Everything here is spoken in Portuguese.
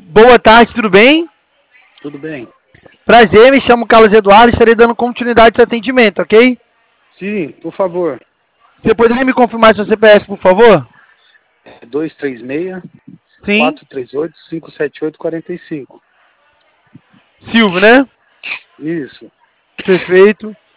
Boa tarde, tudo bem? Tudo bem? Prazer, me chamo Carlos Eduardo, estarei dando continuidade a esse atendimento, ok? Sim, por favor. Você poderia me confirmar seu CPF, por favor? 236 Sim. 438 578 45. Silvio, né? Isso. Perfeito.